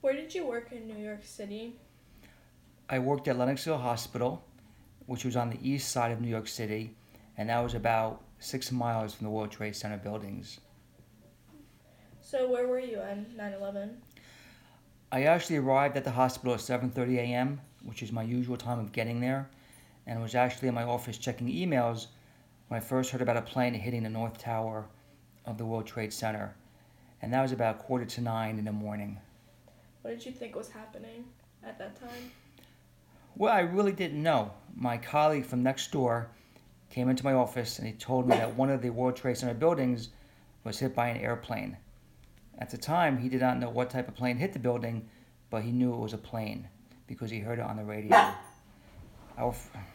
Where did you work in New York City? I worked at Lenoxville Hospital, which was on the east side of New York City, and that was about 6 miles from the World Trade Center buildings. So where were you on 9/11? I actually arrived at the hospital at 7:30 a.m., which is my usual time of getting there, and was actually in my office checking emails when I first heard about a plane hitting the North Tower of the World Trade Center, and that was about quarter to 9 in the morning. What did you think was happening at that time? Well, I really didn't know. My colleague from next door came into my office and he told me that one of the World Trade Center buildings was hit by an airplane. At the time, he did not know what type of plane hit the building, but he knew it was a plane because he heard it on the radio. Our,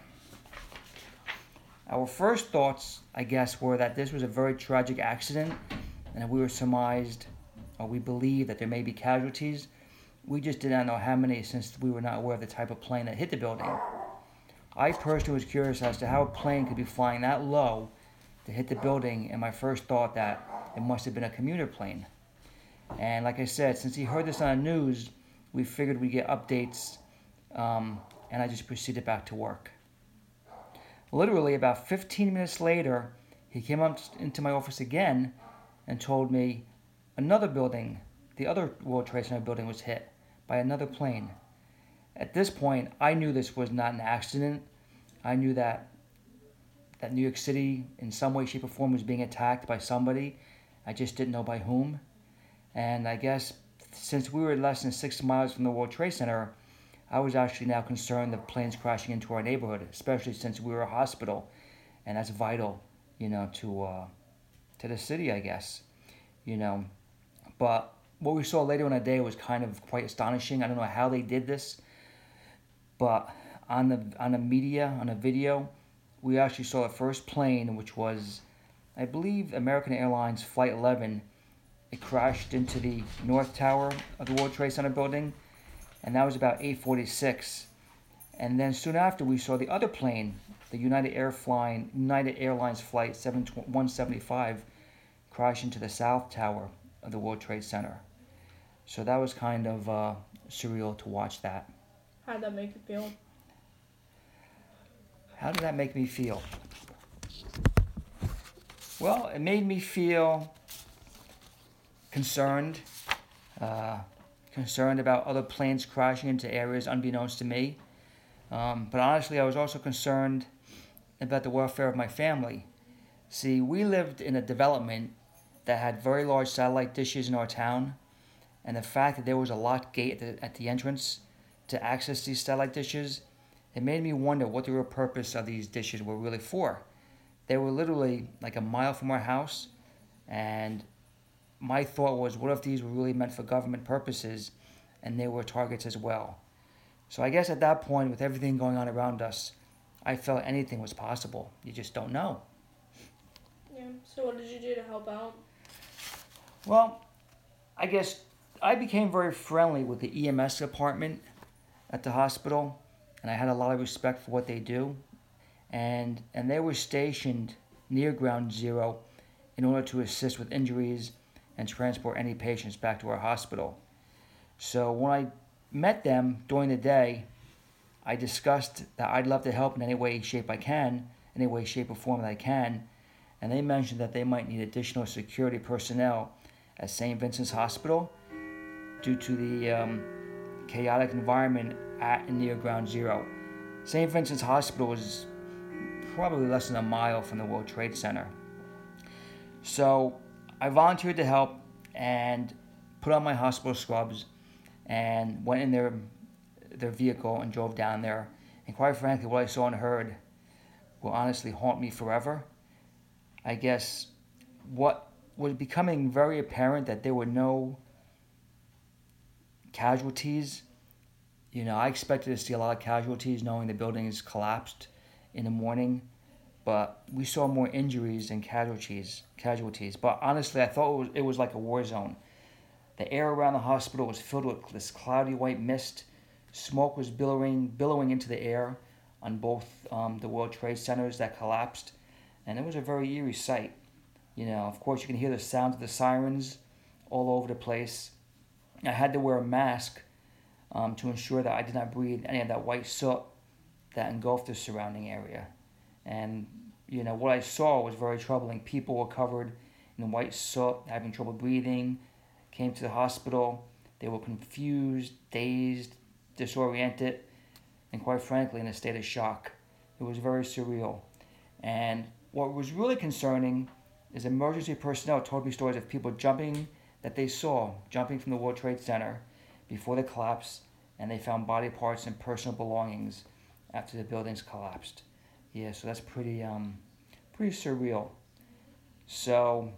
our first thoughts, I guess, were that this was a very tragic accident and that we were surmised, or we believed that there may be casualties. We just did not know how many since we were not aware of the type of plane that hit the building. I personally was curious as to how a plane could be flying that low to hit the building, and my first thought that it must have been a commuter plane. And like I said, since he heard this on the news, we figured we'd get updates, and I just proceeded back to work. Literally, about 15 minutes later, he came up into my office again and told me another building, the other World Trade Center building, was hit by another plane. At this point, I knew this was not an accident. I knew that New York City, in some way, shape, or form, was being attacked by somebody. I just didn't know by whom. And I guess since we were less than 6 miles from the World Trade Center, I was actually now concerned of planes crashing into our neighborhood, especially since we were a hospital, and that's vital, to the city, I guess, you know. But what we saw later in the day was kind of quite astonishing. I don't know how they did this, but on the media, on a video, we actually saw the first plane, which was, I believe, American Airlines Flight 11. It crashed into the North Tower of the World Trade Center building, and that was about 8:46. And then soon after, we saw the other plane, the United Airlines Flight 175, crash into the South Tower of the World Trade Center. So that was kind of surreal to watch that. How did that make you feel? How did that make me feel? Well, it made me feel concerned, uh, concerned about other planes crashing into areas unbeknownst to me. But honestly, I was also concerned about the welfare of my family. See, we lived in a development that had very large satellite dishes in our town, and the fact that there was a locked gate at the entrance to access these satellite dishes, it made me wonder what the real purpose of these dishes were really for. They were literally like a mile from our house, and my thought was, what if these were really meant for government purposes and they were targets as well? So I guess at that point, with everything going on around us, I felt anything was possible. You just don't know. Yeah. So what did you do to help out? Well, I guess I became very friendly with the EMS department at the hospital, and I had a lot of respect for what they do. And they were stationed near Ground Zero in order to assist with injuries and transport any patients back to our hospital. So when I met them during the day, I discussed that I'd love to help in any way, shape I can, any way, shape, or form that I can, and they mentioned that they might need additional security personnel at St. Vincent's Hospital due to the chaotic environment at and near Ground Zero. St. Vincent's Hospital is probably less than a mile from the World Trade Center. So I volunteered to help and put on my hospital scrubs and went in their vehicle and drove down there. And quite frankly, what I saw and heard will honestly haunt me forever. I guess what was becoming very apparent that there were no casualties. I expected to see a lot of casualties knowing the building is collapsed in the morning, but we saw more injuries than casualties. But honestly, I thought it was like a war zone. The air around the hospital was filled with this cloudy white mist. Smoke was billowing into the air on both the World Trade Centers that collapsed, and it was a very eerie sight. Of course, you can hear the sounds of the sirens all over the place. I had to wear a mask to ensure that I did not breathe any of that white soot that engulfed the surrounding area. And what I saw was very troubling. People were covered in white soot, having trouble breathing, came to the hospital. They were confused, dazed, disoriented, and quite frankly, in a state of shock. It was very surreal. And what was really concerning is emergency personnel told me stories of people that they saw jumping from the World Trade Center before the collapse, and they found body parts and personal belongings after the buildings collapsed. Yeah, so that's pretty surreal. So,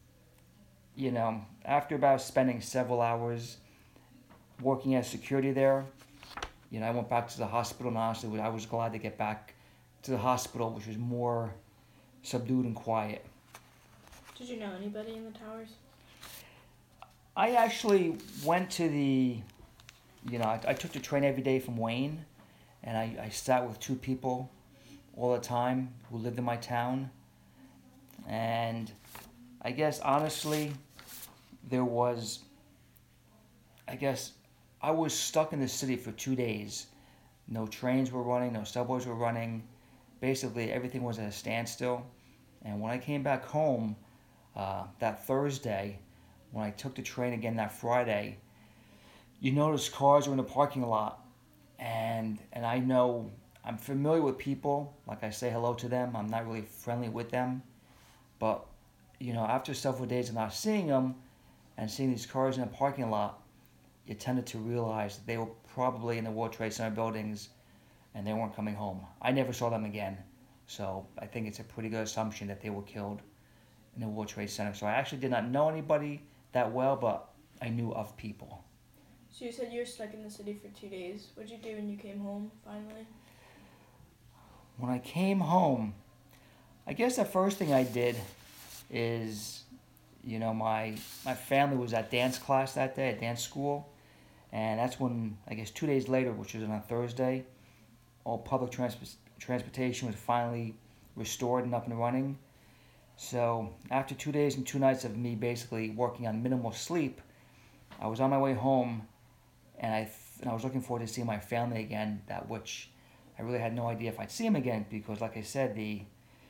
after about spending several hours working as security there, I went back to the hospital, and honestly, I was glad to get back to the hospital, which was more subdued and quiet. Did you know anybody in the towers? I actually went to I took the train every day from Wayne, and I sat with two people all the time who lived in my town. And I guess honestly, there was, I guess, I was stuck in the city for 2 days. No trains were running, no subways were running. Basically, everything was at a standstill. And when I came back home that Thursday, when I took the train again that Friday, you notice cars were in the parking lot. And I know I'm familiar with people. Like I say hello to them. I'm not really friendly with them. But, after several days of not seeing them and seeing these cars in the parking lot, you tended to realize that they were probably in the World Trade Center buildings and they weren't coming home. I never saw them again. So I think it's a pretty good assumption that they were killed in the World Trade Center. So I actually did not know anybody that well, but I knew of people. So you said you were stuck in the city for 2 days. What'd you do when you came home, finally? When I came home, I guess the first thing I did is, my family was at dance class that day, at dance school. And that's when, I guess 2 days later, which was on a Thursday, all public transportation was finally restored and up and running. So after 2 days and 2 nights of me basically working on minimal sleep, I was on my way home, and I was looking forward to seeing my family again. That which I really had no idea if I'd see them again, because, like I said, the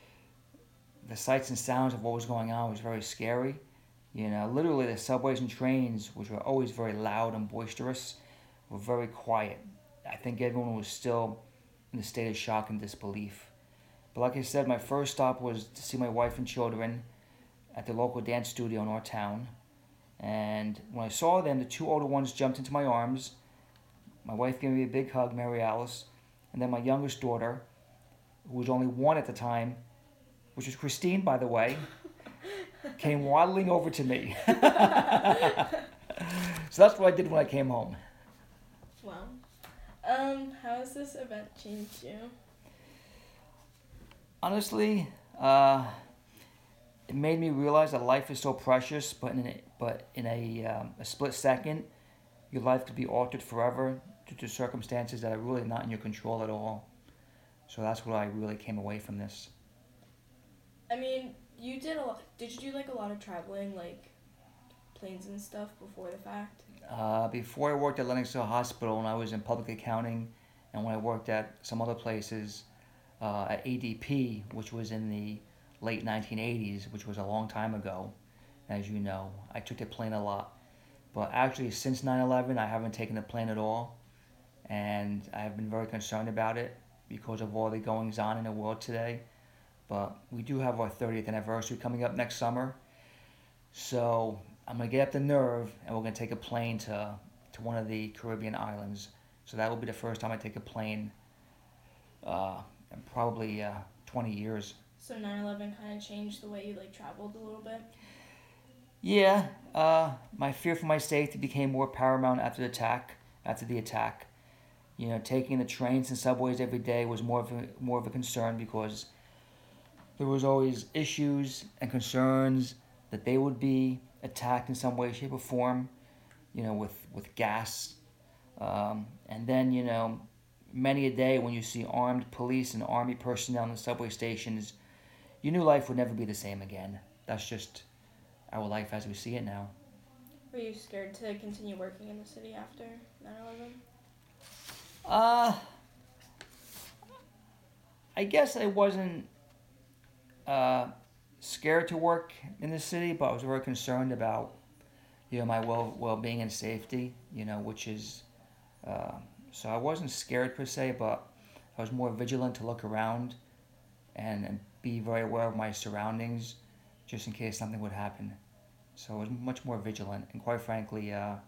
sights and sounds of what was going on was very scary. Literally the subways and trains, which were always very loud and boisterous, were very quiet. I think everyone was still in a state of shock and disbelief. But like I said, my first stop was to see my wife and children at the local dance studio in our town. And when I saw them, the two older ones jumped into my arms. My wife gave me a big hug, Mary Alice. And then my youngest daughter, who was only one at the time, which was Christine, by the way, came waddling over to me. So that's what I did when I came home. Wow. How has this event changed you? Honestly, it made me realize that life is so precious, but in a split second, your life could be altered forever due to circumstances that are really not in your control at all. So that's what I really came away from this. I mean, you did a lot. Did you do like a lot of traveling, like planes and stuff before the fact? Before I worked at Lenox Hill Hospital, and I was in public accounting, and when I worked at some other places, at ADP, which was in the late 1980s, which was a long time ago, as you know, I took the plane a lot. But actually, since 9/11, I haven't taken the plane at all, and I have been very concerned about it because of all the goings on in the world today. But we do have our 30th anniversary coming up next summer, so I'm going to get up the nerve, and we're going to take a plane to one of the Caribbean islands. So that will be the first time I take a plane in probably 20 years. So 9/11 kind of changed the way you like traveled a little bit? Yeah, my fear for my safety became more paramount after the attack. Taking the trains and subways every day was more of a concern, because there was always issues and concerns that they would be attacked in some way, shape, or form, with gas. And then, many a day when you see armed police and army personnel in the subway stations, you knew life would never be the same again. That's just our life as we see it now. Were you scared to continue working in the city after 9/11? Uh, I guess I wasn't uh, scared to work in the city, but I was very concerned about my well being and safety. Which is uh, so I wasn't scared per se, but I was more vigilant to look around and be very aware of my surroundings, just in case something would happen. So I was much more vigilant, and quite frankly,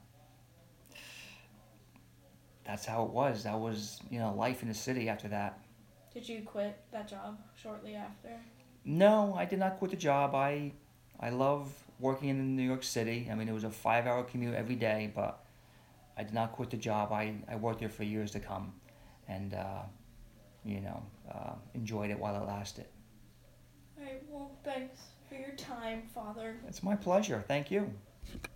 that's how it was. That was life in the city after that. Did you quit that job shortly after? No, I did not quit the job. I love working in New York City. I mean, it was a 5 hour commute every day, but I did not quit the job. I worked there for years to come, and enjoyed it while it lasted. Alright, well, thanks for your time, Father. It's my pleasure. Thank you.